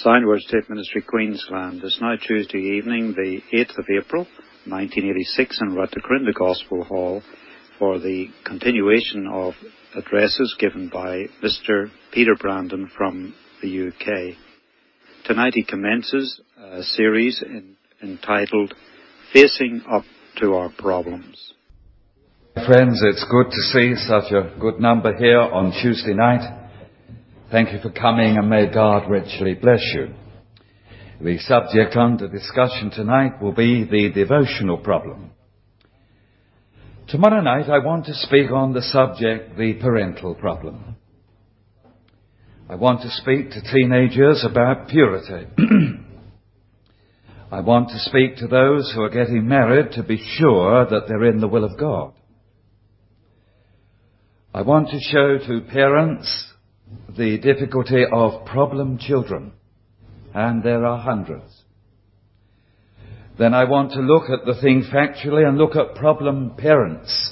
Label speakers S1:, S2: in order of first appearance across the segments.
S1: Sound Word State Ministry, Queensland. It's now Tuesday evening, the 8th of April, 1986, and we're at the Corinda Gospel Hall for the continuation of addresses given by Mr. Peter Brandon from the UK. Tonight he commences a series entitled Facing Up to Our Problems.
S2: Friends, it's good to see such a good number here on Tuesday night. Thank you for coming, and may God richly bless you. The subject under discussion tonight will be the devotional problem. Tomorrow night I want to speak on the subject, the parental problem. I want to speak to teenagers about purity. I want to speak to those who are getting married to be sure that they're in the will of God. I want to show to parents the difficulty of problem children, and there are hundreds. Then I want to look at the thing factually and look at problem parents.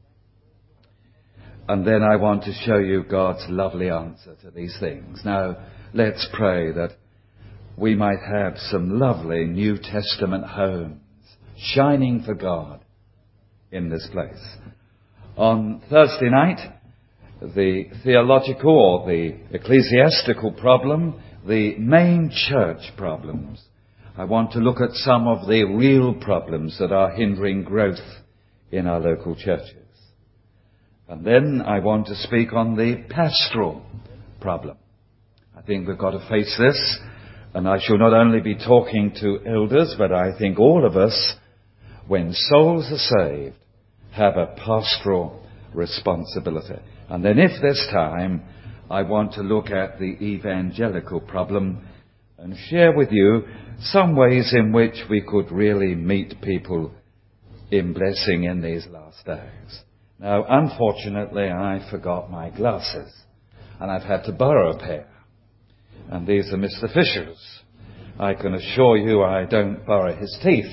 S2: And then I want to show you God's lovely answer to these things. Now, let's pray that we might have some lovely New Testament homes shining for God in this place. On Thursday night, the theological or the ecclesiastical problem, the main church problems. I want to look at some of the real problems that are hindering growth in our local churches. And then I want to speak on the pastoral problem. I think we've got to face this, and I shall not only be talking to elders, but I think all of us, when souls are saved, have a pastoral responsibility. And then if there's time, I want to look at the evangelical problem and share with you some ways in which we could really meet people in blessing in these last days. Now, unfortunately, I forgot my glasses, and I've had to borrow a pair. And these are Mr. Fisher's. I can assure you I don't borrow his teeth.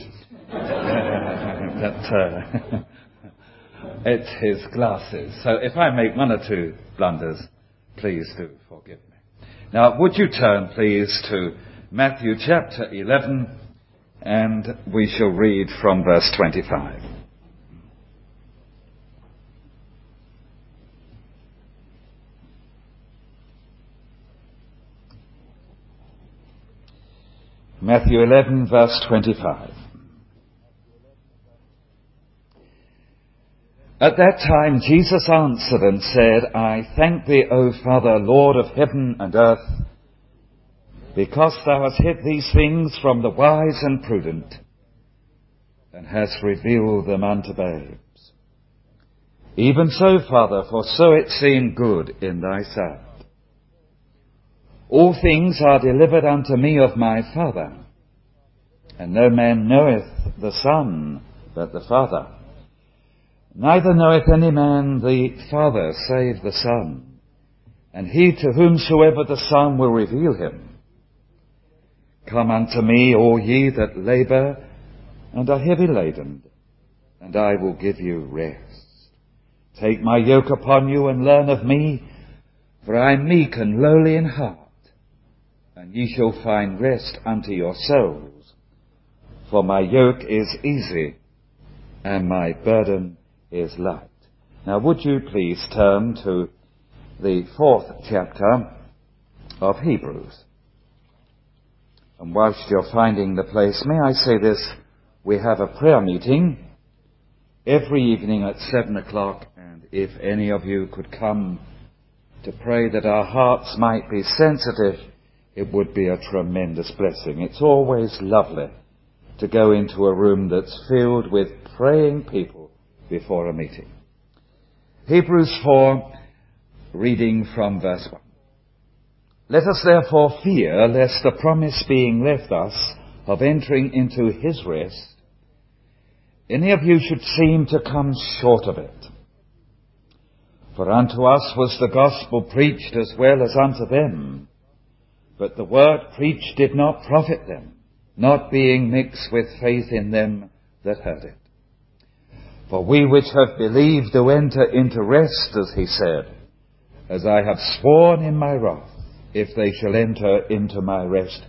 S2: It's his glasses. So if I make one or two blunders, please do forgive me. Now, would you turn, please, to Matthew chapter 11, and we shall read from verse 25. Matthew 11, verse 25. At that time Jesus answered and said, I thank thee, O Father, Lord of heaven and earth, because thou hast hid these things from the wise and prudent, and hast revealed them unto babes. Even so, Father, for so it seemed good in thy sight. All things are delivered unto me of my Father, and no man knoweth the Son but the Father. Neither knoweth any man the Father save the Son, and he to whomsoever the Son will reveal him. Come unto me, all ye that labour and are heavy laden, and I will give you rest. Take my yoke upon you and learn of me, for I am meek and lowly in heart, and ye shall find rest unto your souls. For my yoke is easy, and my burden is light. Now would you please turn to the 4th chapter of Hebrews. And whilst you're finding the place, may I say this, we have a prayer meeting every evening at 7 o'clock, and if any of you could come to pray that our hearts might be sensitive, it would be a tremendous blessing. It's always lovely to go into a room that's filled with praying people before a meeting. Hebrews 4, reading from verse 1. Let us therefore fear, lest the promise being left us of entering into his rest, any of you should seem to come short of it. For unto us was the gospel preached as well as unto them, but the word preached did not profit them, not being mixed with faith in them that heard it. For we which have believed do enter into rest, as he said, as I have sworn in my wrath, if they shall enter into my rest,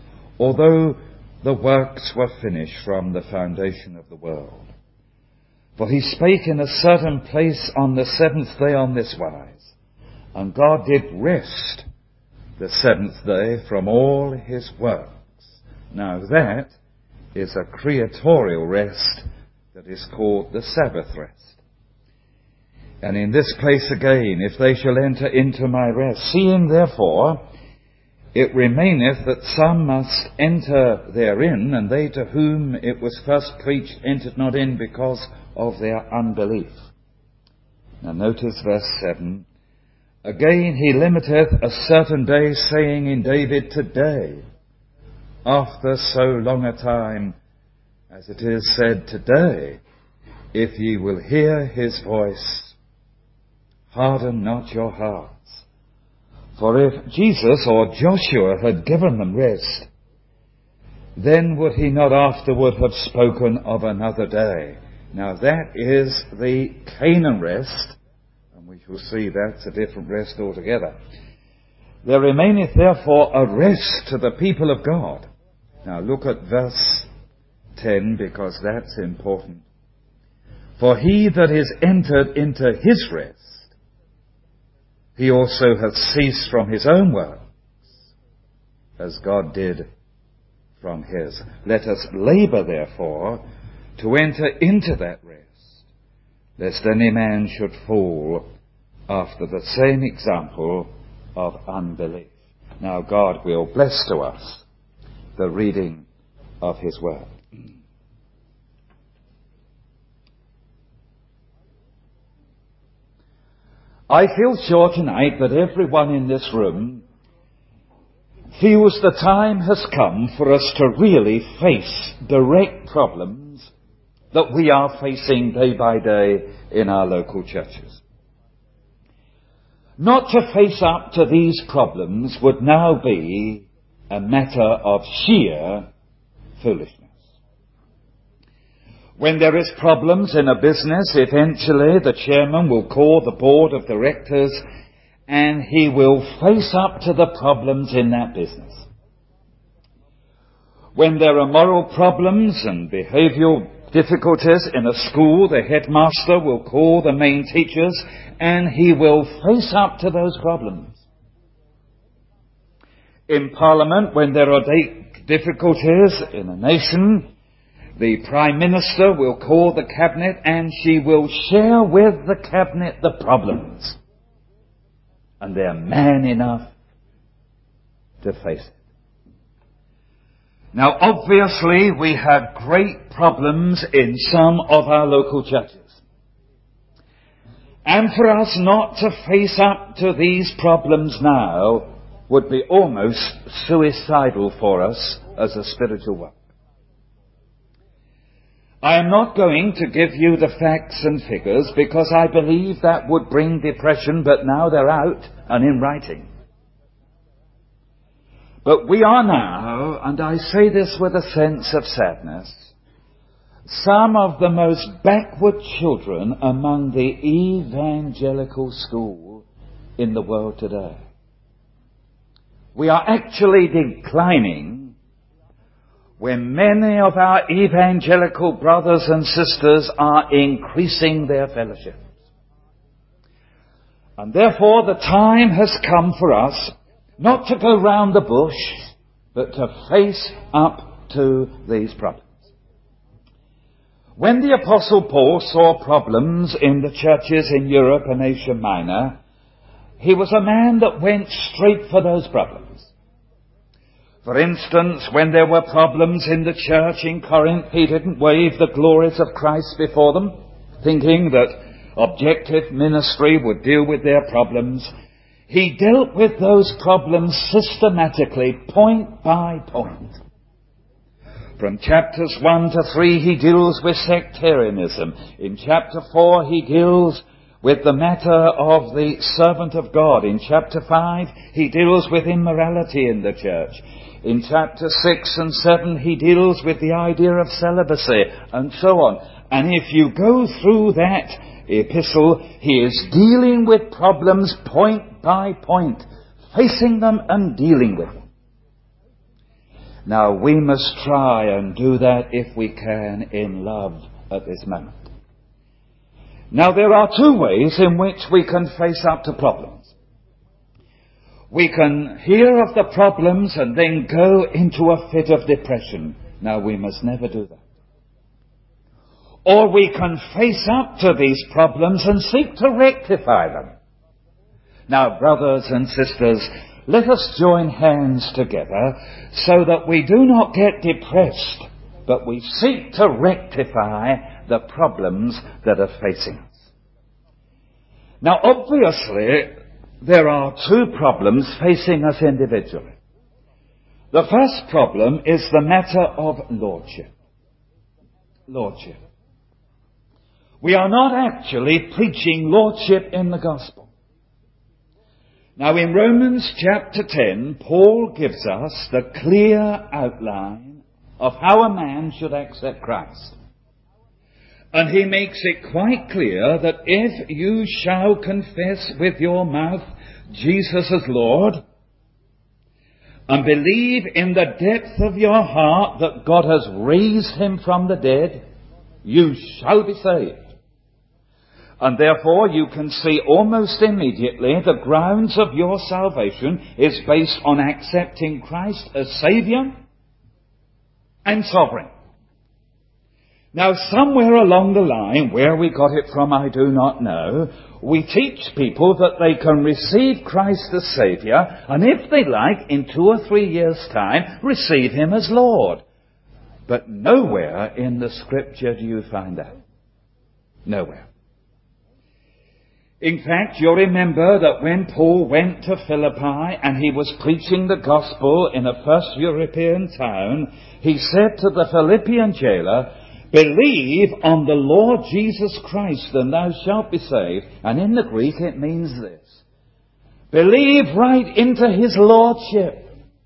S2: although the works were finished from the foundation of the world. For he spake in a certain place on the seventh day on this wise, and God did rest the seventh day from all his works. Now that is a creatorial rest that is called the Sabbath rest. And in this place again, if they shall enter into my rest, seeing therefore it remaineth that some must enter therein, and they to whom it was first preached entered not in because of their unbelief. Now notice verse 7. Again he limiteth a certain day, saying in David, today, after so long a time, as it is said, today, if ye will hear his voice, harden not your hearts. For if Jesus or Joshua had given them rest, then would he not afterward have spoken of another day. Now that is the Canaan rest, and we shall see that's a different rest altogether. There remaineth therefore a rest to the people of God. Now look at verse 10, because that's important. For he that is entered into his rest, he also hath ceased from his own works, as God did from his. Let us labour, therefore, to enter into that rest, lest any man should fall after the same example of unbelief. Now God will bless to us the reading of his word. I feel sure tonight that everyone in this room feels the time has come for us to really face direct problems that we are facing day by day in our local churches. Not to face up to these problems would now be a matter of sheer foolishness. When there is problems in a business, eventually the chairman will call the board of directors and he will face up to the problems in that business. When there are moral problems and behavioural difficulties in a school, the headmaster will call the main teachers and he will face up to those problems. In Parliament, when there are difficulties in a nation, the Prime Minister will call the Cabinet and she will share with the Cabinet the problems. And they're man enough to face it. Now obviously we have great problems in some of our local churches. And for us not to face up to these problems now would be almost suicidal for us as a spiritual work. I am not going to give you the facts and figures because I believe that would bring depression, but now they're out and in writing. But we are now, and I say this with a sense of sadness, some of the most backward children among the evangelical school in the world today. We are actually declining when many of our evangelical brothers and sisters are increasing their fellowships. And therefore the time has come for us not to go round the bush, but to face up to these problems. When the Apostle Paul saw problems in the churches in Europe and Asia Minor, he was a man that went straight for those problems. For instance, when there were problems in the church in Corinth, he didn't wave the glories of Christ before them, thinking that objective ministry would deal with their problems. He dealt with those problems systematically, point by point. From chapters 1 to 3, he deals with sectarianism. In chapter 4, he deals with the matter of the servant of God. In chapter 5, he deals with immorality in the church. In chapter 6 and 7, he deals with the idea of celibacy, and so on. And if you go through that epistle, he is dealing with problems point by point, facing them and dealing with them. Now, we must try and do that if we can in love at this moment. Now, there are two ways in which we can face up to problems. We can hear of the problems and then go into a fit of depression. Now, we must never do that. Or we can face up to these problems and seek to rectify them. Now, brothers and sisters, let us join hands together so that we do not get depressed, but we seek to rectify the problems that are facing us. Now, obviously, there are two problems facing us individually. The first problem is the matter of lordship. Lordship. We are not actually preaching lordship in the gospel. Now, in Romans chapter 10, Paul gives us the clear outline of how a man should accept Christ. And he makes it quite clear that if you shall confess with your mouth Jesus as Lord, and believe in the depth of your heart that God has raised him from the dead, you shall be saved. And therefore you can see almost immediately the grounds of your salvation is based on accepting Christ as Saviour and Sovereign. Now, somewhere along the line, where we got it from I do not know, we teach people that they can receive Christ as Saviour, and if they like, in 2 or 3 years' time, receive him as Lord. But nowhere in the Scripture do you find that. Nowhere. In fact, you'll remember that when Paul went to Philippi and he was preaching the gospel in a first European town, he said to the Philippian jailer, "Believe on the Lord Jesus Christ and thou shalt be saved." And in the Greek it means this: believe right into his lordship.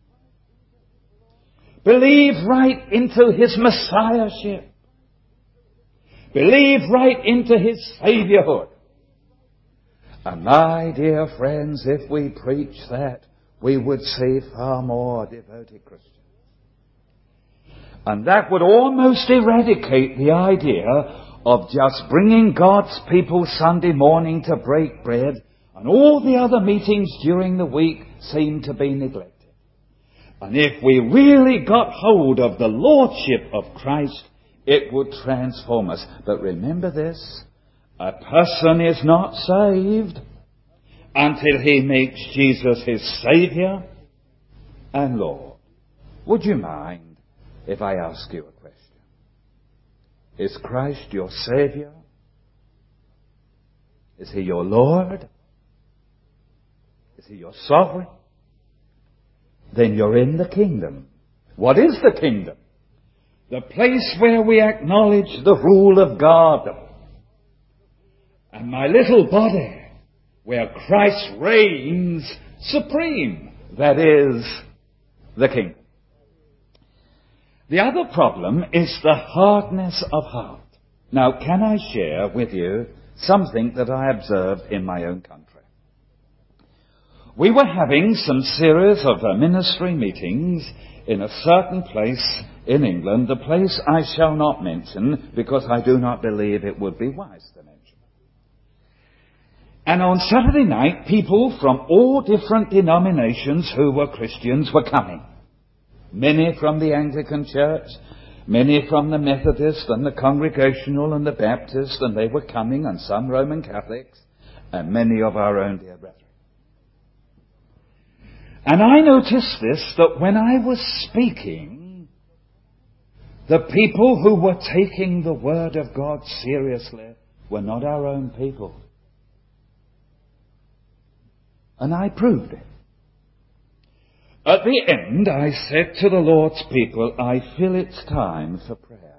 S2: Believe right into his messiahship. Believe right into his saviourhood. And my dear friends, if we preach that, we would see far more devoted Christians. And that would almost eradicate the idea of just bringing God's people Sunday morning to break bread, and all the other meetings during the week seem to be neglected. And if we really got hold of the lordship of Christ, it would transform us. But remember this: a person is not saved until he makes Jesus his Saviour and Lord. Would you mind if I ask you a question? Is Christ your Saviour? Is he your Lord? Is he your Sovereign? Then you're in the kingdom. What is the kingdom? The place where we acknowledge the rule of God. And my little body, where Christ reigns supreme. That is the kingdom. The other problem is the hardness of heart. Now, can I share with you something that I observed in my own country? We were having some series of ministry meetings in a certain place in England, a place I shall not mention because I do not believe it would be wise to mention. And on Saturday night, people from all different denominations who were Christians were coming. Many from the Anglican Church, many from the Methodist and the Congregational and the Baptist, and they were coming, and some Roman Catholics, and many of our own dear brethren. And I noticed this, that when I was speaking, the people who were taking the Word of God seriously were not our own people. And I proved it. At the end, I said to the Lord's people, I feel it's time for prayer.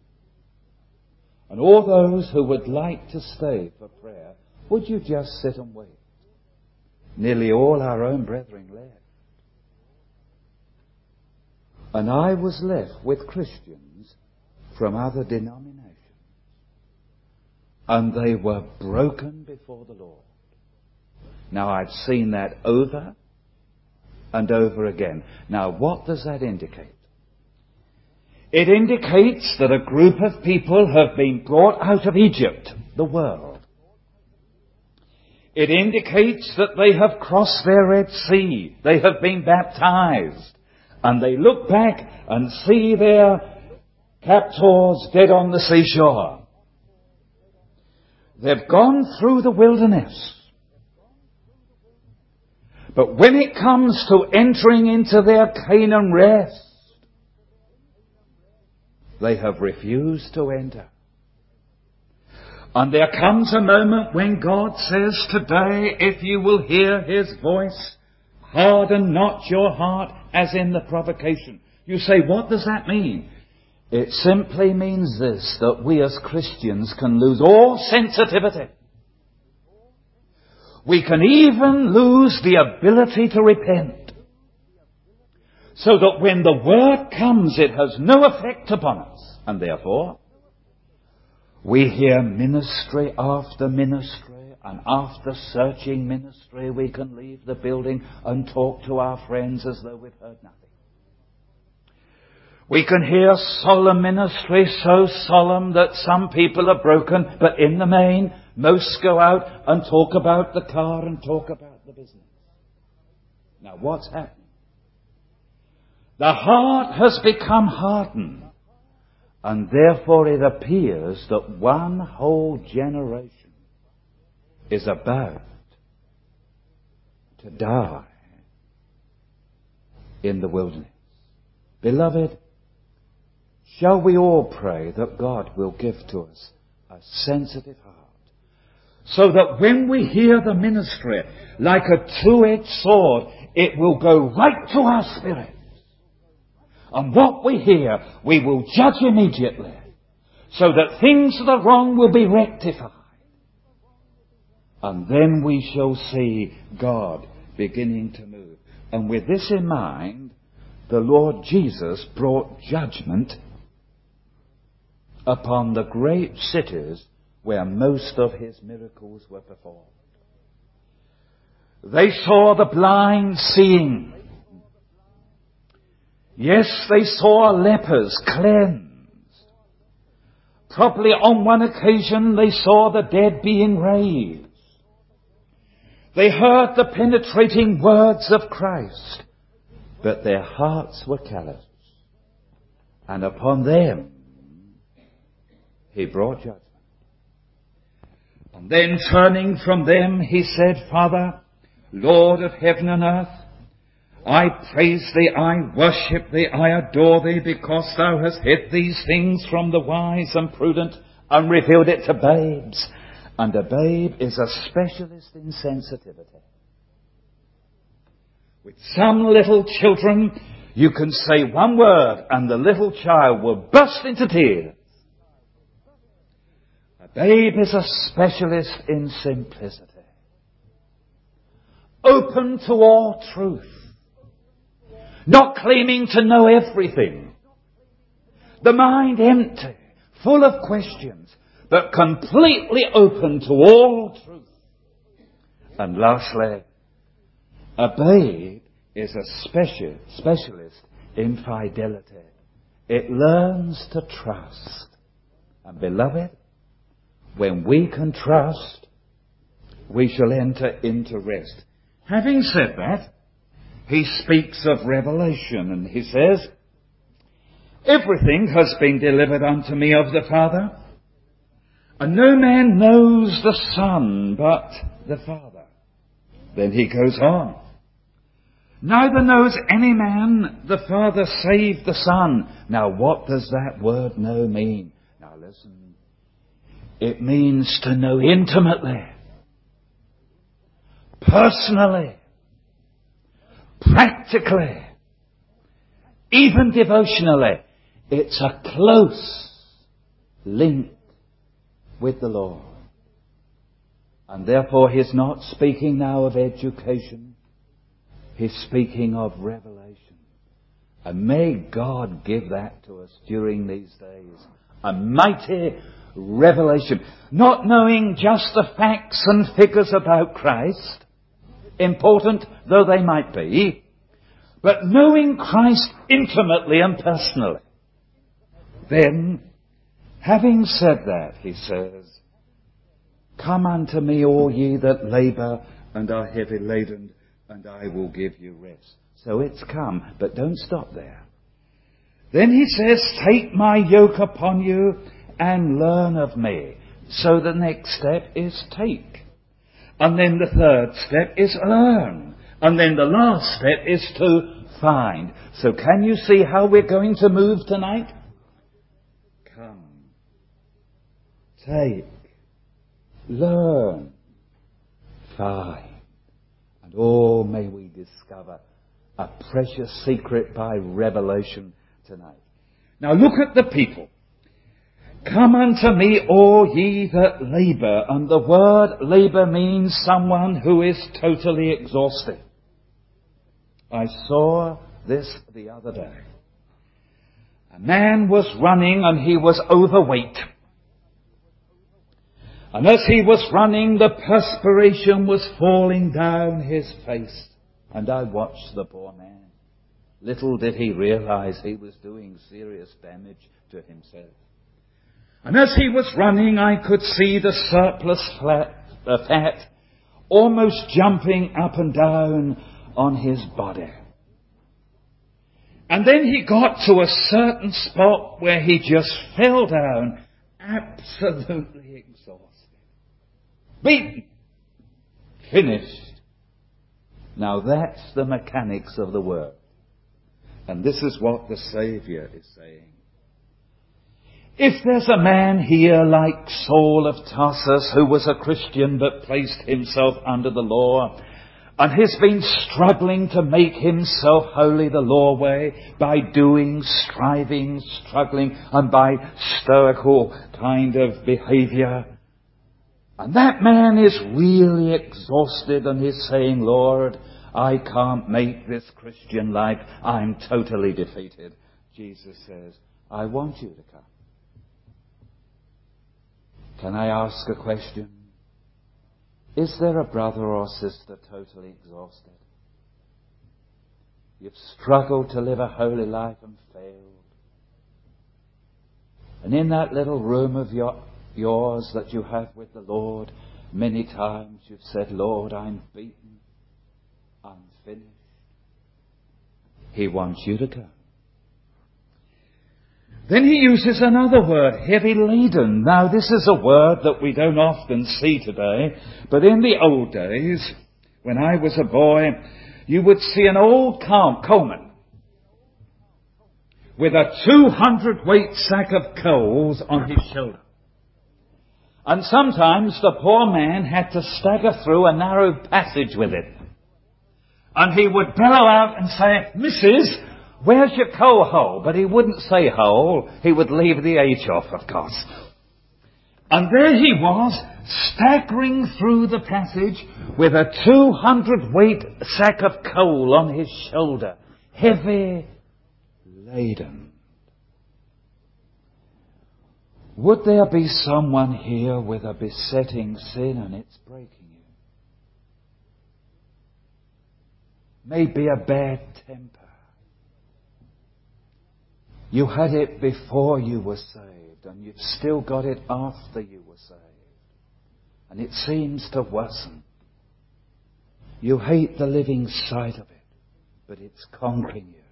S2: And all those who would like to stay for prayer, would you just sit and wait? Nearly all our own brethren left. And I was left with Christians from other denominations. And they were broken before the Lord. Now, I've seen that over and over again. Now, what does that indicate? It indicates that a group of people have been brought out of Egypt, the world. It indicates that they have crossed their Red Sea. They have been baptized. And they look back and see their captors dead on the seashore. They've gone through the wilderness. But when it comes to entering into their Canaan rest, they have refused to enter. And there comes a moment when God says, today, if you will hear His voice, harden not your heart as in the provocation. You say, what does that mean? It simply means this, that we as Christians can lose all sensitivity. We can even lose the ability to repent. So that when the word comes, it has no effect upon us. And therefore, we hear ministry after ministry, and after searching ministry, we can leave the building and talk to our friends as though we've heard nothing. We can hear solemn ministry, so solemn that some people are broken, but in the main, most go out and talk about the car and talk about the business. Now, what's happening? The heart has become hardened, and therefore it appears that one whole generation is about to die in the wilderness. Beloved, shall we all pray that God will give to us a sensitive heart, so that when we hear the ministry, like a two-edged sword, it will go right to our spirits. And what we hear, we will judge immediately, so that things that are wrong will be rectified. And then we shall see God beginning to move. And with this in mind, the Lord Jesus brought judgment upon the great cities where most of His miracles were performed. They saw the blind seeing. Yes, they saw lepers cleansed. Probably on one occasion they saw the dead being raised. They heard the penetrating words of Christ, but their hearts were callous. And upon them He brought judgment. And then turning from them, He said, Father, Lord of heaven and earth, I praise Thee, I worship Thee, I adore Thee, because Thou hast hid these things from the wise and prudent and revealed it to babes. And a babe is a specialist in sensitivity. With some little children, you can say one word and the little child will burst into tears. A babe is a specialist in simplicity, open to all truth, not claiming to know everything, the mind empty, full of questions, but completely open to all truth. And lastly, a babe is a specialist in fidelity. It learns to trust. And beloved, when we can trust, we shall enter into rest. Having said that, He speaks of revelation, and He says, everything has been delivered unto me of the Father, and no man knows the Son but the Father. Then He goes on. Neither knows any man the Father save the Son. Now what does that word know mean? Now listen. It means to know intimately, personally, practically, even devotionally. It's a close link with the Lord. And therefore He's not speaking now of education. He's speaking of revelation. And may God give that to us during these days. A mighty revelation. Not knowing just the facts and figures about Christ, important though they might be, but knowing Christ intimately and personally. Then, having said that, he says, "Come unto me, all ye that labour and are heavy laden, and I will give you rest." So it's come, but don't stop there. Then he says, "Take my yoke upon you and learn of me." So the next step is take. And then the third step is learn. And then the last step is to find. So can you see how we're going to move tonight? Come. Take. Learn. Find. And oh, may we discover a precious secret by revelation tonight. Now look at the people. "Come unto me, all ye that labour." And the word labour means someone who is totally exhausted. I saw this the other day. A man was running and he was overweight. And as he was running, the perspiration was falling down his face. And I watched the poor man. Little did he realize he was doing serious damage to himself. And as he was running, I could see the surplus fat almost jumping up and down on his body. And then he got to a certain spot where he just fell down, absolutely exhausted. Beaten. Finished. Now that's the mechanics of the word. And this is what the Saviour is saying. If there's a man here like Saul of Tarsus, who was a Christian but placed himself under the law, and has been struggling to make himself holy the law way by doing, striving, struggling, and by stoical kind of behaviour, and that man is really exhausted and is saying, "Lord, I can't make this Christian life. I'm totally defeated." Jesus says, "I want you to come." Can I ask a question? Is there a brother or sister totally exhausted? You've struggled to live a holy life and failed. And in that little room of yours that you have with the Lord, many times you've said, "Lord, I'm beaten. I'm finished." He wants you to come. Then he uses another word, heavy laden. Now this is a word that we don't often see today, but in the old days, when I was a boy, you would see an old coalman with a 200 weight sack of coals on his shoulder. And sometimes the poor man had to stagger through a narrow passage with it. And he would bellow out and say, "Missus, where's your coal hole?" But he wouldn't say hole. He would leave the H off, of course. And there he was, staggering through the passage with a 200 weight sack of coal on his shoulder. Heavy laden. Would there be someone here with a besetting sin and it's breaking you? Maybe a bad temper. You had it before you were saved, and you've still got it after you were saved. And it seems to worsen. You hate the living sight of it, but it's conquering you.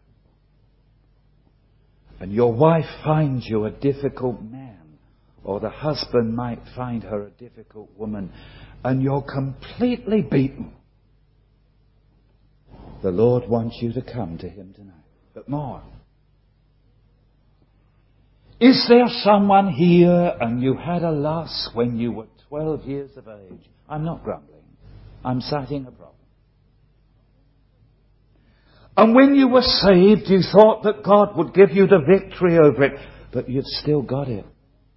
S2: And your wife finds you a difficult man, or the husband might find her a difficult woman, and you're completely beaten. The Lord wants you to come to Him tonight. But more. Is there someone here and you had a loss when you were 12 years of age? I'm not grumbling. I'm citing a problem. And when you were saved, you thought that God would give you the victory over it, but you've still got it.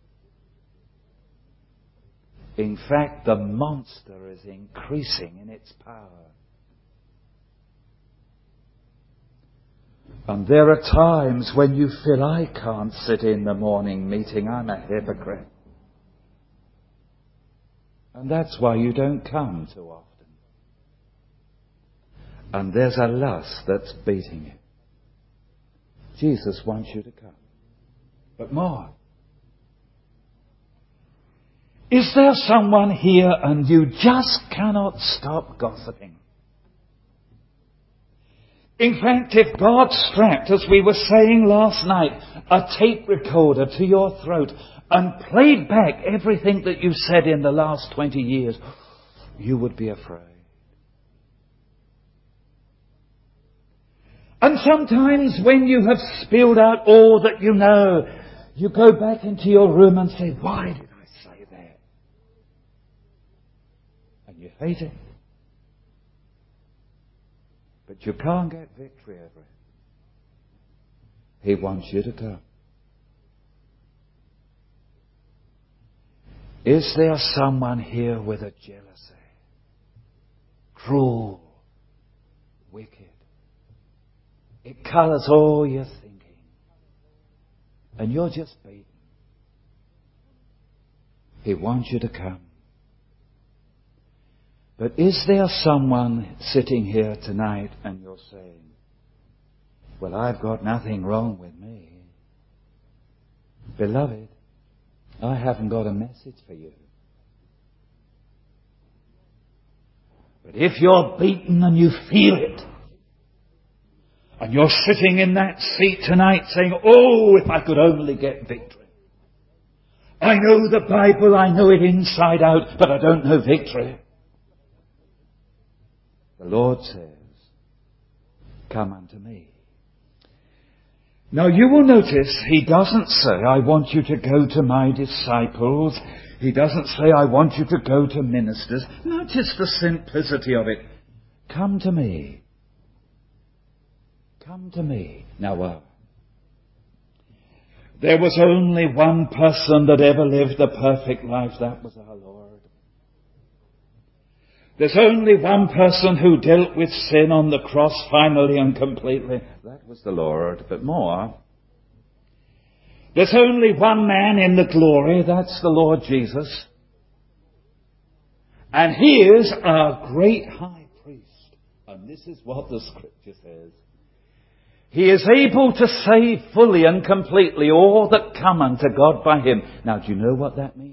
S2: In fact, the monster is increasing in its power. And there are times when you feel, "I can't sit in the morning meeting, I'm a hypocrite." And that's why you don't come too often. And there's a lust that's beating you. Jesus wants you to come. But more. Is there someone here and you just cannot stop gossiping? In fact, if God strapped, as we were saying last night, a tape recorder to your throat and played back everything that you said in the last 20 years, you would be afraid. And sometimes when you have spilled out all that you know, you go back into your room and say, why did I say that? And you hate it. But you can't get victory over it. He wants you to come. Is there someone here with a jealousy? Cruel, wicked. It colours all your thinking. And you're just beaten. He wants you to come. But is there someone sitting here tonight and you're saying, well, I've got nothing wrong with me. Beloved, I haven't got a message for you. But if you're beaten and you feel it, and you're sitting in that seat tonight saying, oh, if I could only get victory. I know the Bible, I know it inside out, but I don't know victory. The Lord says, come unto me. Now you will notice He doesn't say, I want you to go to my disciples. He doesn't say, I want you to go to ministers. Notice the simplicity of it. Come to me. Come to me. Now, there was only one person that ever lived a perfect life. That was our Lord. There's only one person who dealt with sin on the cross finally and completely. That was the Lord. But more. There's only one man in the glory. That's the Lord Jesus. And He is our great high priest. And this is what the Scripture says. He is able to save fully and completely all that come unto God by Him. Now, do you know what that means?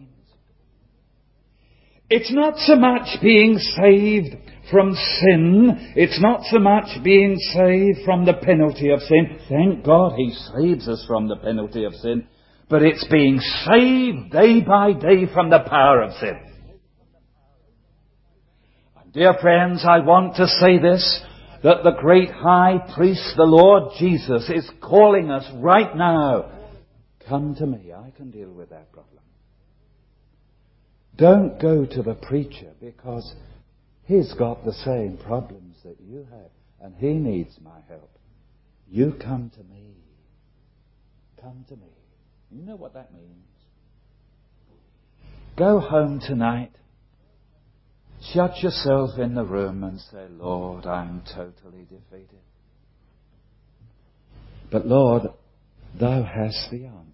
S2: It's not so much being saved from sin. It's not so much being saved from the penalty of sin. Thank God He saves us from the penalty of sin. But it's being saved day by day from the power of sin. And dear friends, I want to say this, that the great high priest, the Lord Jesus, is calling us right now. Come to me. I can deal with that problem. Don't go to the preacher because he's got the same problems that you have and he needs my help. You come to me. Come to me. You know what that means. Go home tonight. Shut yourself in the room and say, Lord, I'm totally defeated. But Lord, Thou hast the answer.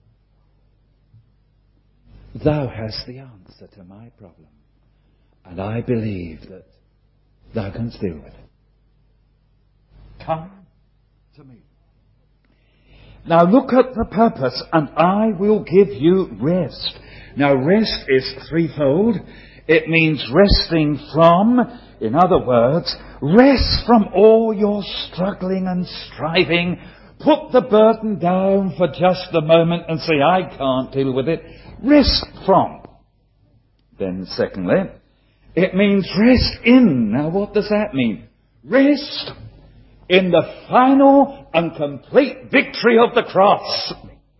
S2: Thou hast the answer to my problem. And I believe that Thou canst deal with it. Come to me. Now look at the purpose, and I will give you rest. Now rest is threefold. It means resting from, in other words, rest from all your struggling and striving. Put the burden down for just a moment and say, I can't deal with it. Rest from. Then secondly, it means rest in. Now what does that mean? Rest in the final and complete victory of the cross.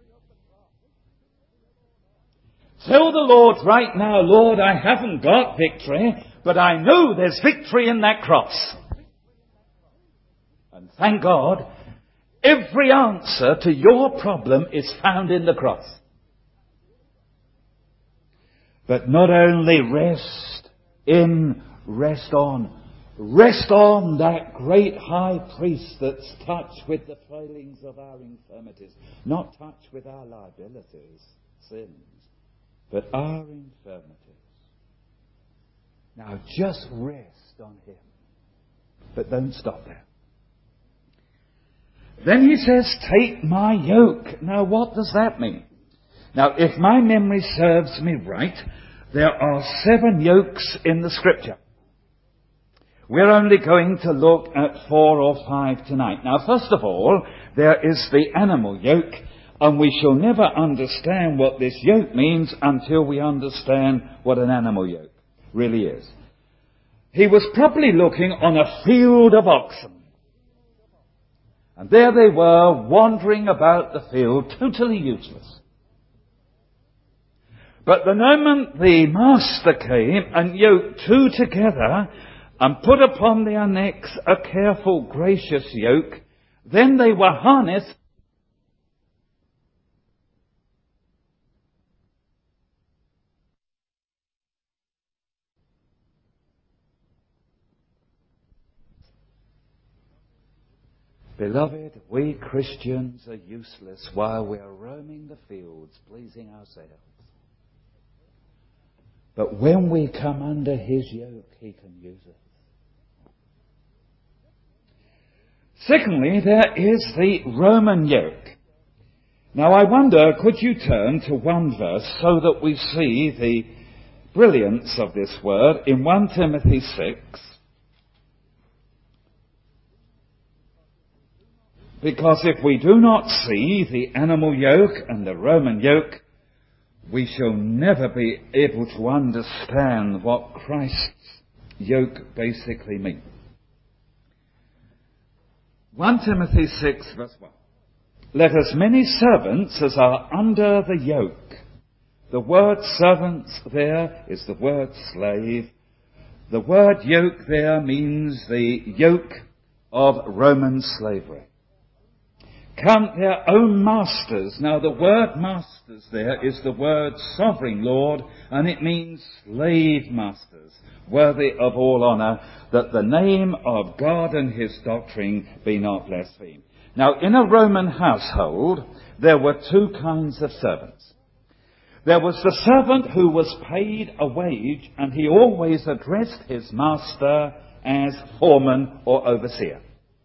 S2: Tell the Lord right now, Lord, I haven't got victory, but I know there's victory in that cross. And thank God, every answer to your problem is found in the cross. But not only rest in, rest on. Rest on that great high priest that's touched with the failings of our infirmities. Not touched with our liabilities, sins, but our infirmities. Now just rest on Him. But don't stop there. Then he says, take my yoke. Now what does that mean? Now if my memory serves me right, there are 7 yokes in the Scripture. We're only going to look at 4 or 5 tonight. Now first of all, there is the animal yoke, and we shall never understand what this yoke means until we understand what an animal yoke really is. He was probably looking on a field of oxen. And there they were, wandering about the field, totally useless. But the moment the master came and yoked 2 together and put upon their necks a careful, gracious yoke, then they were harnessed. Beloved, we Christians are useless while we are roaming the fields, pleasing ourselves. But when we come under his yoke, he can use us. Secondly, there is the Roman yoke. Now I wonder, could you turn to one verse so that we see the brilliance of this word in 1 Timothy 6? Because if we do not see the animal yoke and the Roman yoke, we shall never be able to understand what Christ's yoke basically means. 1 Timothy 6 verse 1. Let as many servants as are under the yoke. The word servants there is the word slave. The word yoke there means the yoke of Roman slavery. Count their own masters. Now the word masters there is the word sovereign Lord, and it means slave masters, worthy of all honour, that the name of God and his doctrine be not blasphemed. Now in a Roman household, there were 2 kinds of servants. There was the servant who was paid a wage, and he always addressed his master as foreman or overseer.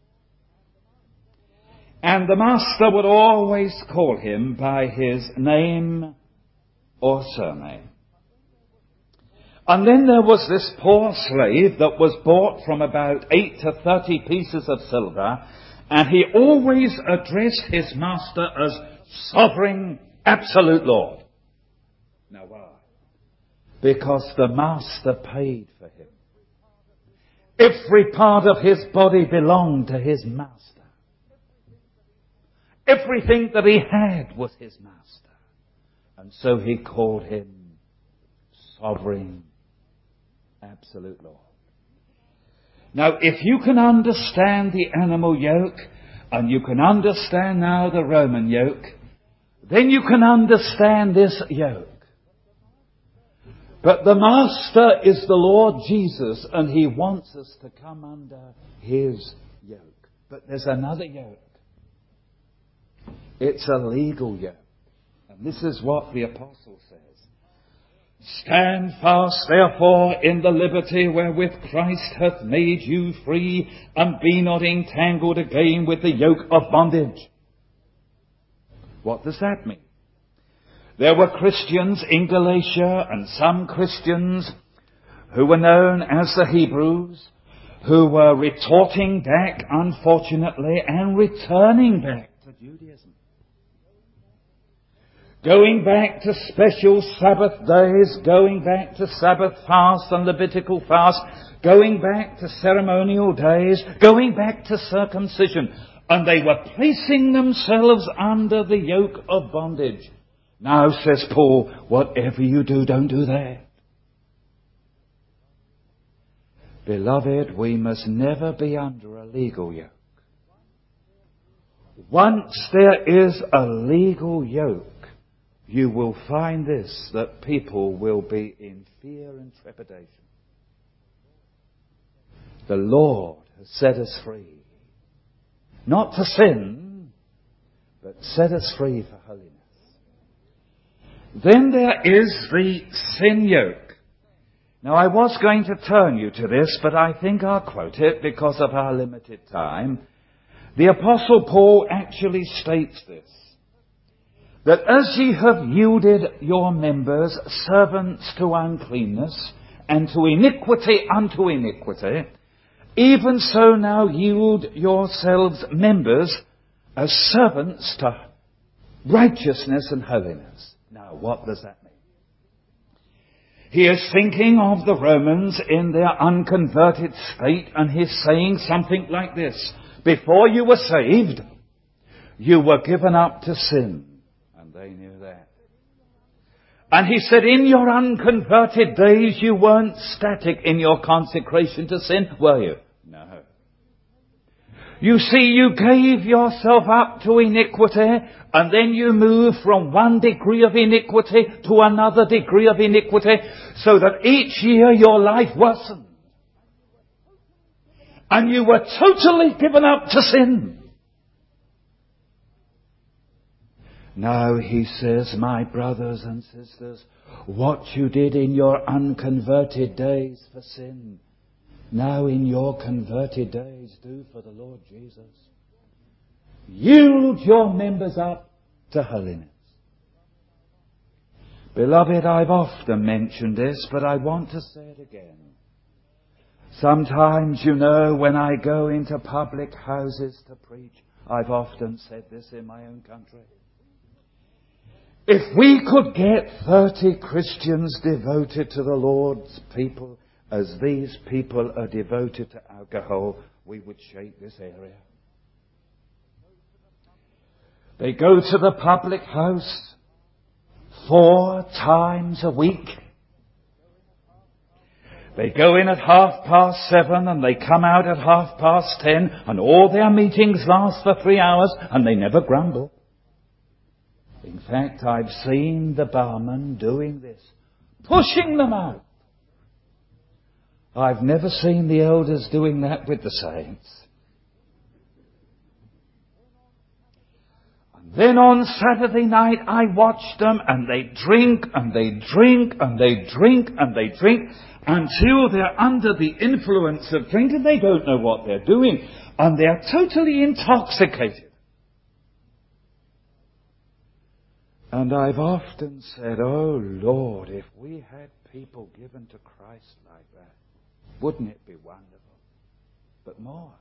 S2: And the master would always call him by his name or surname. And then there was this poor slave that was bought from about 8 to 30 pieces of silver, and he always addressed his master as sovereign, absolute Lord. Now why? Because the master paid for him. Every part of his body belonged to his master. Everything that he had was his master. And so he called him sovereign, absolute Lord. Now, if you can understand the animal yoke, and you can understand now the Roman yoke, then you can understand this yoke. But the master is the Lord Jesus, and he wants us to come under his yoke. But there's another yoke. It's a legal yoke. And this is what the apostle says. Stand fast, therefore, in the liberty wherewith Christ hath made you free, and be not entangled again with the yoke of bondage. What does that mean? There were Christians in Galatia, and some Christians who were known as the Hebrews, who were retorting back, unfortunately, and returning back to Judaism. Going back to special Sabbath days, going back to Sabbath fast and Levitical fast, going back to ceremonial days, going back to circumcision. And they were placing themselves under the yoke of bondage. Now, says Paul, whatever you do, don't do that. Beloved, we must never be under a legal yoke. Once there is a legal yoke, you will find this, that people will be in fear and trepidation. The Lord has set us free. Not to sin, but set us free for holiness. Then there is the sin yoke. Now I was going to turn you to this, but I think I'll quote it because of our limited time. The Apostle Paul actually states this, that as ye have yielded your members servants to uncleanness, and to iniquity unto iniquity, even so now yield yourselves members as servants to righteousness and holiness. Now, what does that mean? He is thinking of the Romans in their unconverted state, and he's saying something like this. Before you were saved, you were given up to sin. And they knew that. And he said, in your unconverted days, you weren't static in your consecration to sin, were you? No. You see, you gave yourself up to iniquity, and then you moved from one degree of iniquity to another degree of iniquity, so that each year your life worsened. And you were totally given up to sin. Now he says, my brothers and sisters, what you did in your unconverted days for sin, now in your converted days do for the Lord Jesus. Yield your members up to holiness. Beloved, I've often mentioned this, but I want to say it again. Sometimes, when I go into public houses to preach, I've often said this in my own country. If we could get 30 Christians devoted to the Lord's people as these people are devoted to alcohol, we would shake this area. They go to the public house 4 times a week. They go in at 7:30 and they come out at 10:30, and all their meetings last for 3 hours and they never grumble. In fact, I've seen the barman doing this, pushing them out. I've never seen the elders doing that with the saints. And then on Saturday night, I watch them, and they drink, and they drink, and they drink, and they drink, until they're under the influence of drink, and they don't know what they're doing, and they're totally intoxicated. And I've often said, oh Lord, if we had people given to Christ like that, wouldn't it be wonderful? But more.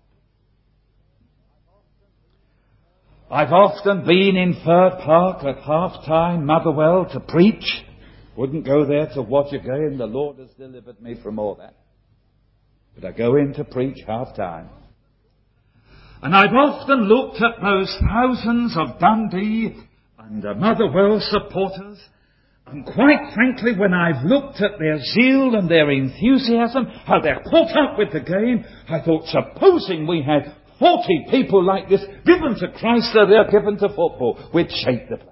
S2: I've often been in Fir Park at half-time, Motherwell, to preach. Wouldn't go there to watch a game. The Lord has delivered me from all that. But I go in to preach half-time. And I've often looked at those thousands of Dundee and Motherwell supporters, and quite frankly, when I've looked at their zeal and their enthusiasm, how they're caught up with the game, I thought, supposing we had 40 people like this given to Christ, so they're given to football, we'd shake the place.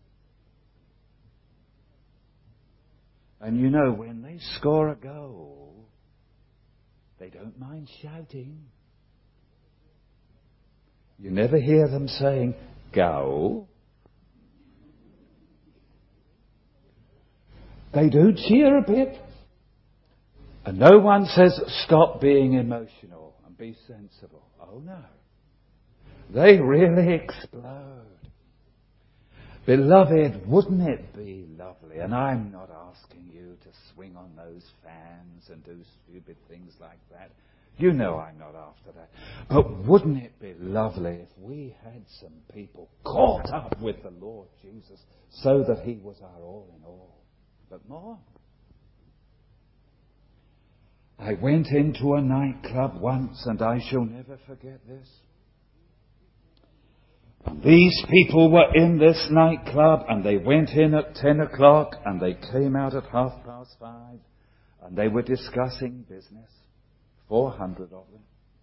S2: And when they score a goal, they don't mind shouting. You never hear them saying, goal. They do cheer a bit. And no one says, stop being emotional and be sensible. Oh no. They really explode. Beloved, wouldn't it be lovely? And I'm not asking you to swing on those fans and do stupid things like that. I'm not after that. But wouldn't it be lovely if we had some people caught up with the Lord Jesus so that He was our all in all? But more. I went into a nightclub once, and I shall never forget this. And these people were in this nightclub, and they went in at 10 o'clock, and they came out at 5:30, and they were discussing business. 400 of them.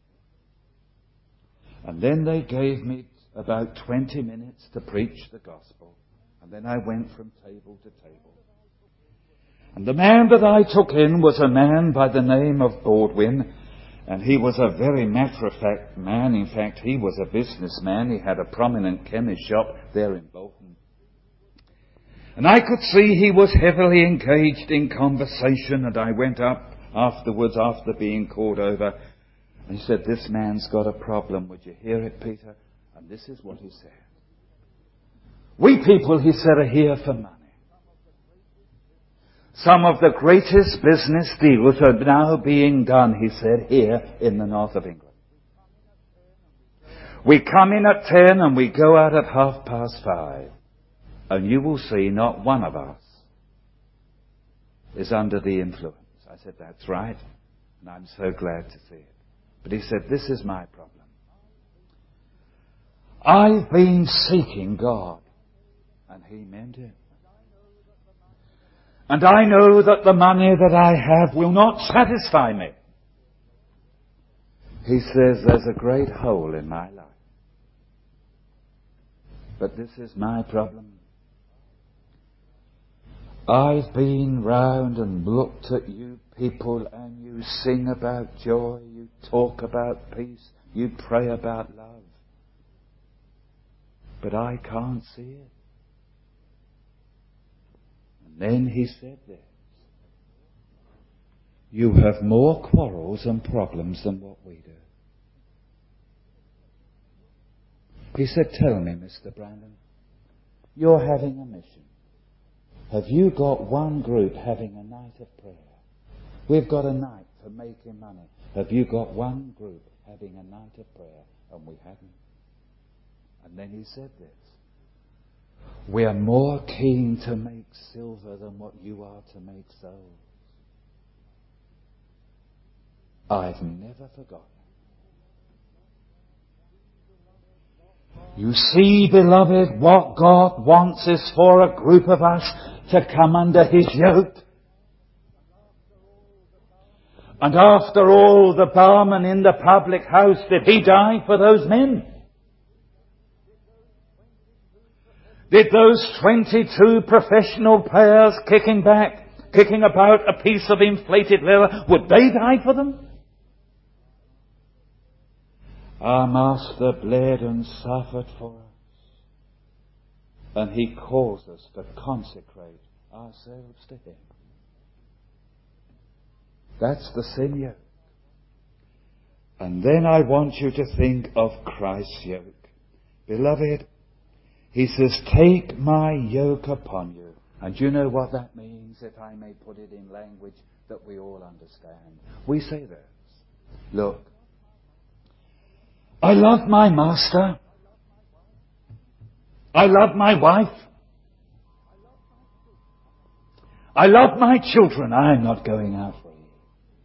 S2: And then they gave me about 20 minutes to preach the gospel. And then I went from table to table. And the man that I took in was a man by the name of Baldwin, and he was a very matter-of-fact man. In fact, he was a businessman. He had a prominent chemist shop there in Bolton. And I could see he was heavily engaged in conversation, and I went up afterwards, after being called over, And he said, this man's got a problem. Would you hear it, Peter? And this is what he said. We people, he said, are here for money. Some of the greatest business deals are now being done, he said, here in the north of England. We come in at 10 and we go out at 5:30. And you will see not one of us is under the influence. I said, that's right. And I'm so glad to see it. But he said, this is my problem. I've been seeking God. And he meant it. And I know that the money that I have will not satisfy me. He says, there's a great hole in my life. But this is my problem. I've been round and looked at you people, and you sing about joy, you talk about peace, you pray about love. But I can't see it. And then he said this. You have more quarrels and problems than what we do. He said, tell me, Mr. Brandon, you're having a mission. Have you got one group having a night of prayer? We've got a night for making money. Have you got one group having a night of prayer? And we haven't. And then he said this. We are more keen to make silver than what you are to make souls. I've never forgotten. You see, beloved, what God wants is for a group of us to come under his yoke. And after all, the barman in the public house, did he die for those men? Did those 22 professional players kicking about a piece of inflated leather, would they die for them? Our Master bled and suffered for us. And he calls us to consecrate ourselves to him. That's the sin yoke. And then I want you to think of Christ's yoke. Beloved, he says, take my yoke upon you. And you know what that means, if I may put it in language that we all understand. We say this. Look, I love my master. I love my wife. I love my children. I'm not going out for you.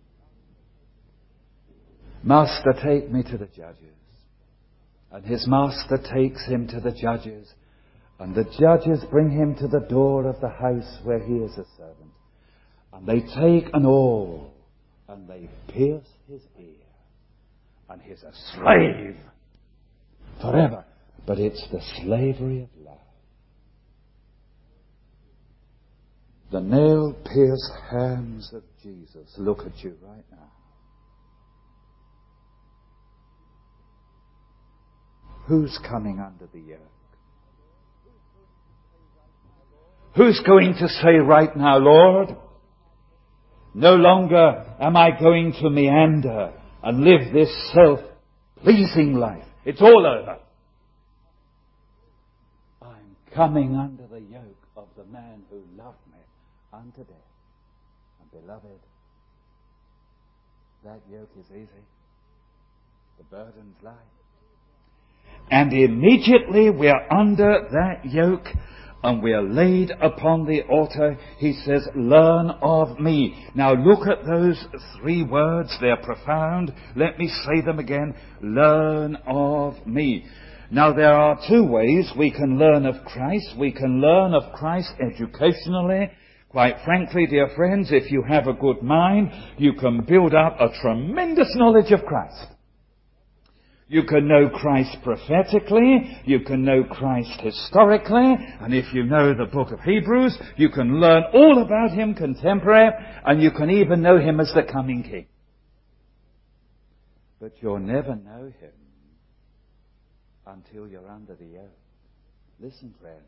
S2: Master, take me to the judges. And his master takes him to the judges. And the judges bring him to the door of the house where he is a servant. And they take an awl and they pierce his ear. And he's a slave forever. But it's the slavery of love. The nail-pierced hands of Jesus look at you right now. Who's coming under the yoke? Who's going to say right now, Lord, no longer am I going to meander and live this self-pleasing life. It's all over. I'm coming under the yoke of the man who loved me unto death. And beloved, that yoke is easy. The burden's light. And immediately we are under that yoke and we are laid upon the altar. He says, learn of me. Now look at those three words. They're profound. Let me say them again. Learn of me. Now there are two ways we can learn of Christ. We can learn of Christ educationally. Quite frankly, dear friends, if you have a good mind, you can build up a tremendous knowledge of Christ. You can know Christ prophetically, you can know Christ historically, and if you know the book of Hebrews, you can learn all about him contemporary, and you can even know him as the coming king. But you'll never know him until you're under the yoke. Listen, friends.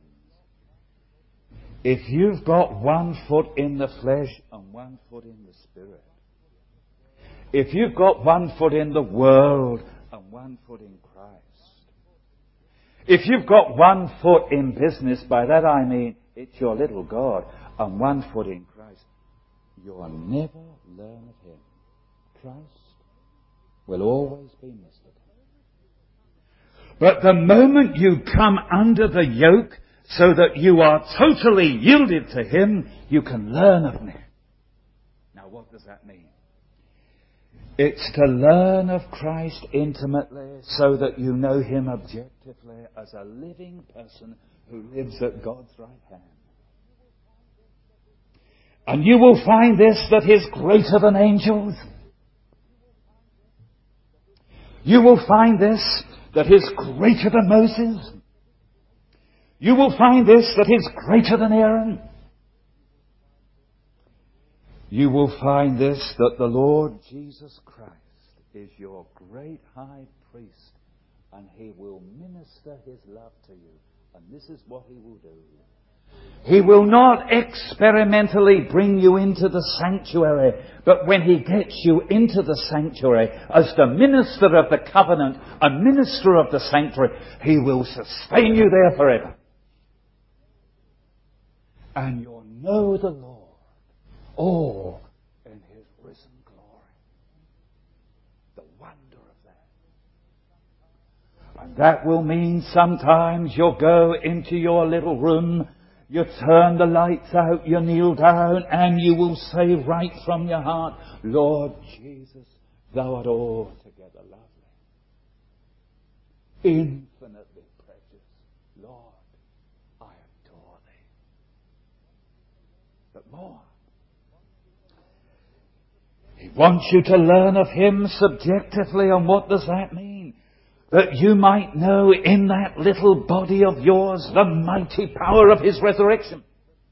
S2: If you've got one foot in the flesh and one foot in the spirit, If you've got one foot in the world and one foot in Christ, if you've got one foot in business, by that I mean it's your little God, and one foot in Christ, you'll never learn of Him. Christ will always be mystical. But the moment you come under the yoke so that you are totally yielded to Him, you can learn of Him. Now what does that mean? It's to learn of Christ intimately so that you know Him objectively as a living person who lives at God's right hand. And you will find this, that He's greater than angels. You will find this, that He's greater than Moses. You will find this, that He's greater than Aaron. You will find this, that the Lord Jesus Christ is your great high priest, and He will minister His love to you. And this is what He will do. He will not experimentally bring you into the sanctuary, but when He gets you into the sanctuary as the minister of the covenant, a minister of the sanctuary, He will sustain you there forever. And you'll know the Lord all in His risen glory. The wonder of that. And that will mean sometimes you'll go into your little room, you turn the lights out, you kneel down, and you will say right from your heart, Lord Jesus, Thou art altogether lovely, infinitely precious. Lord, I adore Thee. But more, He wants you to learn of Him subjectively. And what does that mean? That you might know in that little body of yours the mighty power of His resurrection.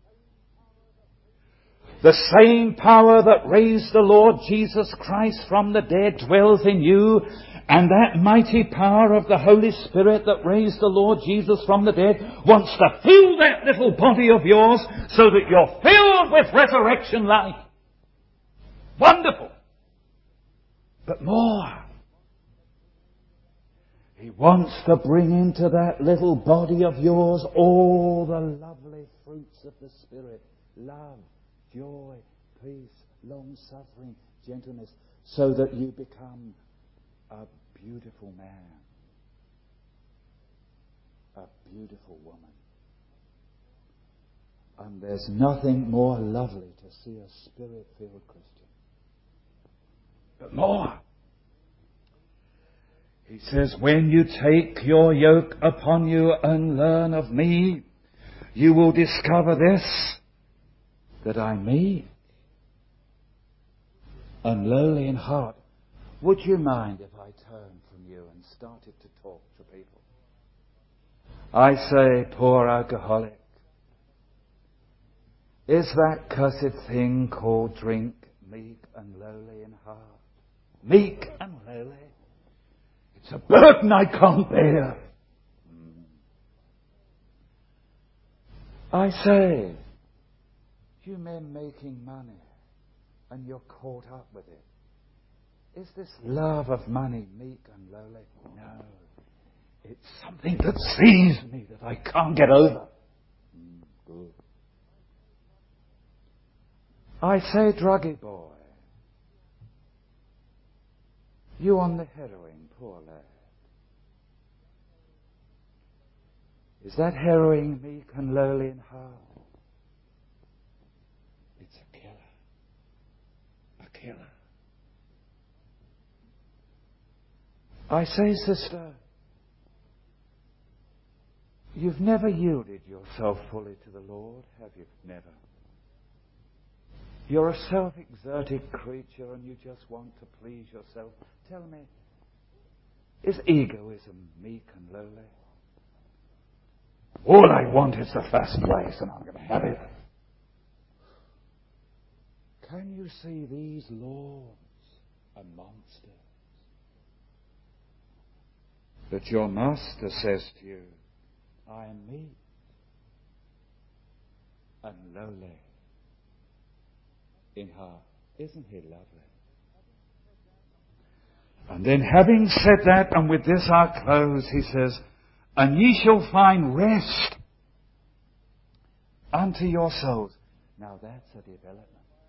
S2: The same power that raised the Lord Jesus Christ from the dead dwells in you. And that mighty power of the Holy Spirit that raised the Lord Jesus from the dead wants to fill that little body of yours so that you're filled with resurrection life. Wonderful. But more. He wants to bring into that little body of yours all the lovely fruits of the Spirit. Love, joy, peace, long-suffering, gentleness, so that you become a beautiful man, a beautiful woman. And there's nothing more lovely to see a Spirit-filled Christian. But more. He says, when you take your yoke upon you and learn of me, you will discover this, that I'm meek and lowly in heart. Would you mind if I turned from you and started to talk to people? I say, poor alcoholic, is that cursed thing called drink meek and lowly in heart? Meek and lowly. It's a burden I can't bear. I say, you men making money and you're caught up with it. Is this love of money meek and lowly? No. It's something that sees me that I can't get over. Good. I say, druggy boy, you on the heroin, poor lad. Is that heroin meek and lowly in heart? It's a killer. A killer. I say, sister, you've never yielded yourself fully to the Lord, have you? Never. You're a self-exerted creature and you just want to please yourself. Tell me, is egoism meek and lowly? All I want is the first place and I'm going to have it. Can you see these lords are monsters? But your master says to you, I am meek and lowly in heart. Isn't he lovely? And then having said that, and with this our close, he says, and ye shall find rest unto your souls. Now that's a development.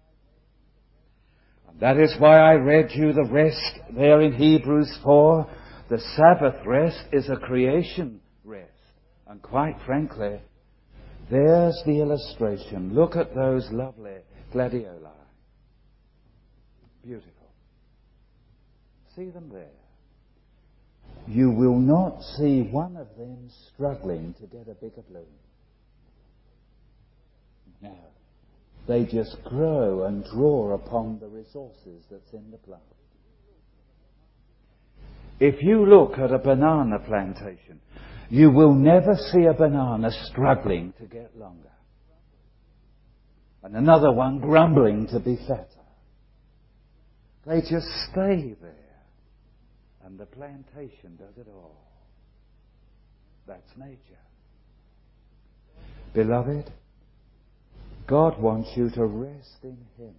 S2: And that is why I read you the rest there in Hebrews 4. The Sabbath rest is a creation rest. And quite frankly, there's the illustration. Look at those lovely gladioli. Beautiful. See them there. You will not see one of them struggling to get a bigger bloom. No. They just grow and draw upon the resources that's in the plant. If you look at a banana plantation, you will never see a banana struggling to get longer. And another one grumbling to be fatter. They just stay there. And the plantation does it all. That's nature. Beloved, God wants you to rest in Him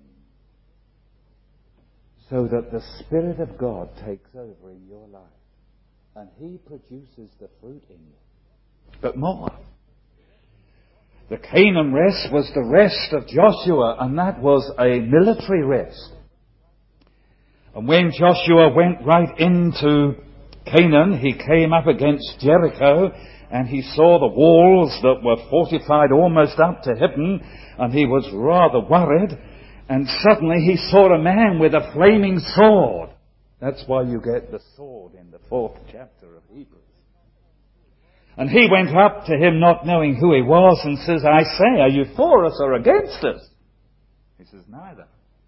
S2: so that the Spirit of God takes over in your life and He produces the fruit in you. But more. The Canaan rest was the rest of Joshua, and that was a military rest. And when Joshua went right into Canaan, he came up against Jericho, and he saw the walls that were fortified almost up to heaven, and he was rather worried. And suddenly he saw a man with a flaming sword. That's why you get the sword in the 4th chapter of Hebrews. And he went up to him not knowing who he was and says, I say, are you for us or against us? He says, neither.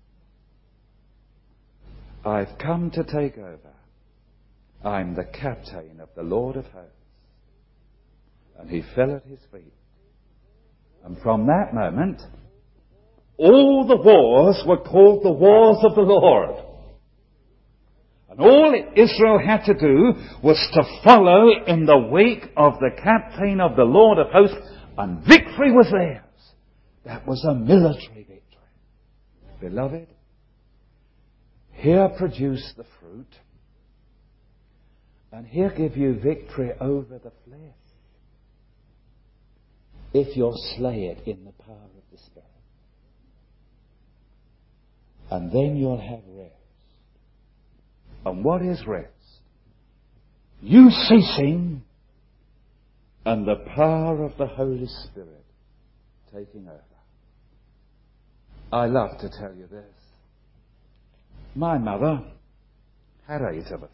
S2: I've come to take over. I'm the captain of the Lord of hosts. And he fell at his feet. And from that moment, all the wars were called the wars of the Lord. And all Israel had to do was to follow in the wake of the captain of the Lord of hosts, and victory was theirs. That was a military victory. Beloved, here produce the fruit, and here give you victory over the flesh, if you'll slay it in the power of the Spirit. And then you'll have rest. And what is rest? You ceasing and the power of the Holy Spirit taking over. I love to tell you this. My mother had 8 of us.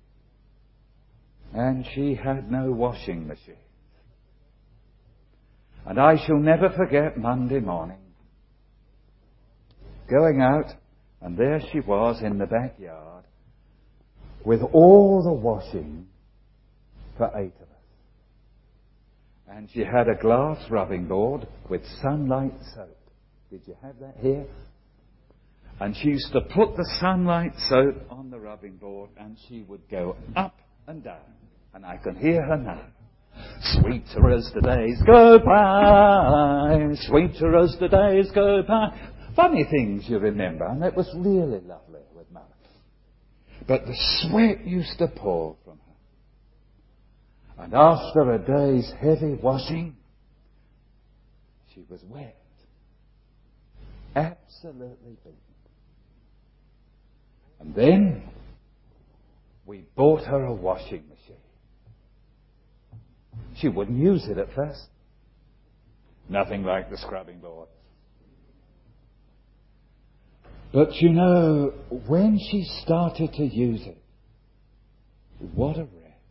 S2: And she had no washing machine. And I shall never forget Monday morning, going out, and there she was in the backyard with all the washing for 8 of us. And she had a glass rubbing board with Sunlight soap. Did you have that here? And she used to put the Sunlight soap on the rubbing board, and she would go up and down. And I can hear her now. Sweeter as the days go by, sweeter as the days go by. Funny things you remember, and it was really lovely with Mother. But the sweat used to pour from her. And after a day's heavy washing, she was wet. Absolutely beaten. And then we bought her a washing machine. She wouldn't use it at first. Nothing like the scrubbing board. But you know, when she started to use it, what a rest.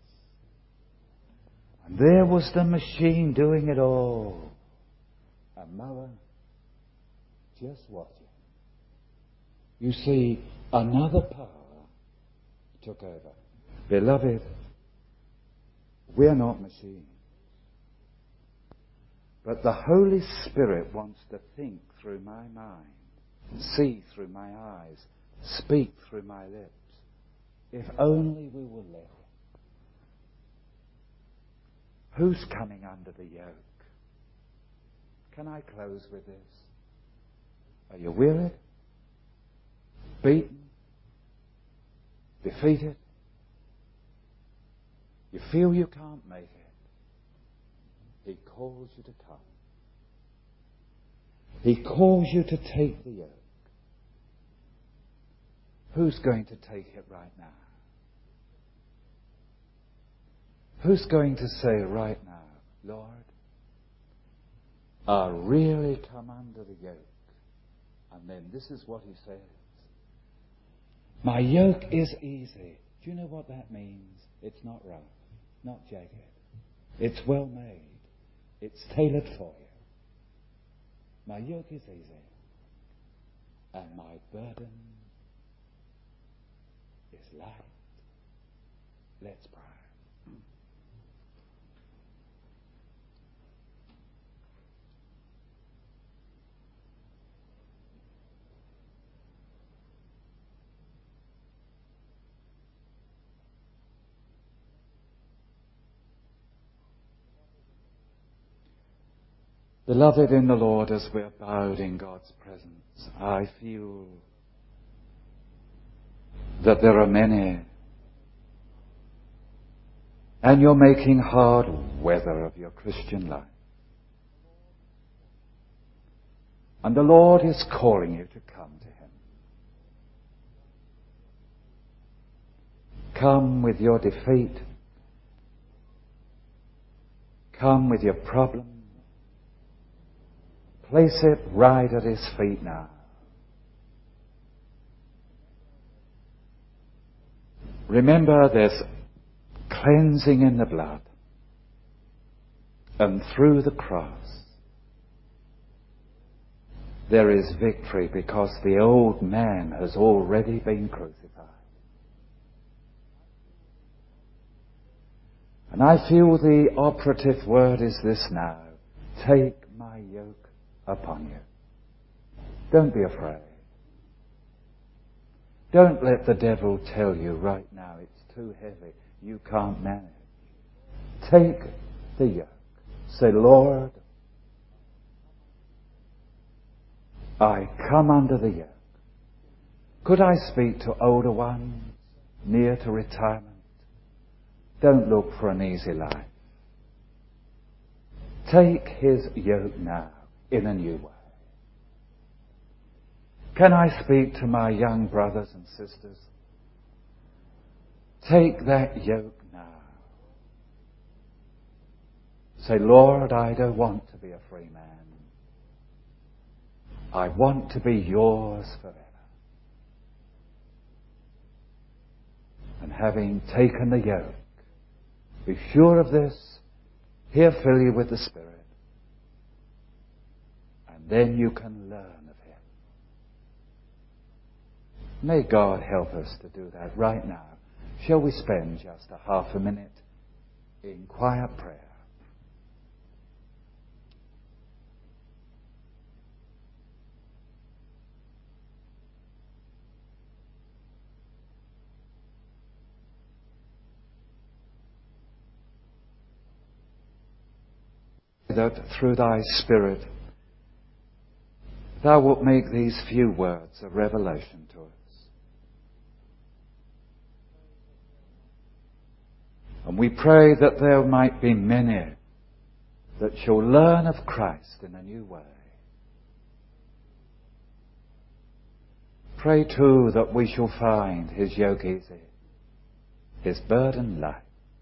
S2: And there was the machine doing it all. And Mother just watching. You see, another power took over. Beloved, we're not machines. But the Holy Spirit wants to think through my mind, see through my eyes, speak through my lips. If only we will let Him. Who's coming under the yoke? Can I close with this? Are you wearied? Beaten? defeated, you feel you can't make it, He calls you to come. He calls you to take the yoke. Who's going to take it right now? Who's going to say right now, Lord, I really come under the yoke? And then this is what He says. My yoke is easy. Do you know what that means? It's not rough, not jagged. It's well made. It's tailored for you. My yoke is easy, and my burden is light. Let's pray. Beloved in the Lord, as we're bowed in God's presence, I feel that there are many, and you're making hard weather of your Christian life. And the Lord is calling you to come to Him. Come with your defeat. Come with your problem. Place it right at His feet now. Remember, there's cleansing in the blood. And through the cross, there is victory because the old man has already been crucified. And I feel the operative word is this now. Take my yoke upon you. Don't be afraid. Don't let the devil tell you right now it's too heavy, you can't manage. Take the yoke. Say, Lord, I come under the yoke. Could I speak to older ones, near to retirement? Don't look for an easy life. Take His yoke now in a new way. Can I speak to my young brothers and sisters? Take that yoke now. Say, Lord, I don't want to be a free man. I want to be yours forever. And having taken the yoke, be sure of this, He'll fill you with the Spirit. And then you can learn of Him. May God help us to do that right now. Shall we spend just a half a minute in quiet prayer? That through Thy Spirit Thou wilt make these few words a revelation to us. And we pray that there might be many that shall learn of Christ in a new way. Pray too that we shall find His yoke easy, His burden light.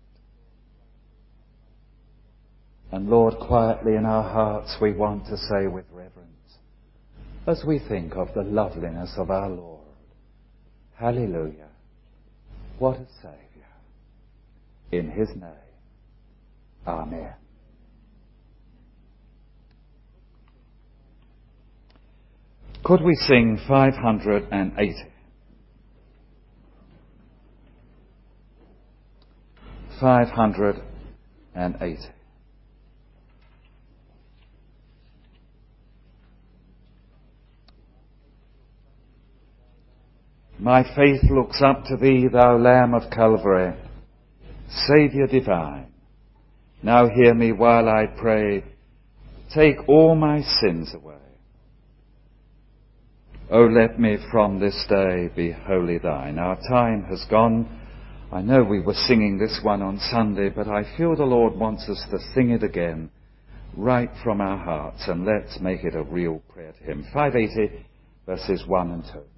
S2: And Lord, quietly in our hearts we want to say with reverence, as we think of the loveliness of our Lord, hallelujah, what a Saviour. In His name, amen. Could we sing 580? 580. My faith looks up to Thee, Thou Lamb of Calvary, Saviour divine. Now hear me while I pray. Take all my sins away. O let me from this day be wholly thine. Our time has gone. I know we were singing this one on Sunday, but I feel the Lord wants us to sing it again, right from our hearts, and let's make it a real prayer to him. 580, verses 1 and 2.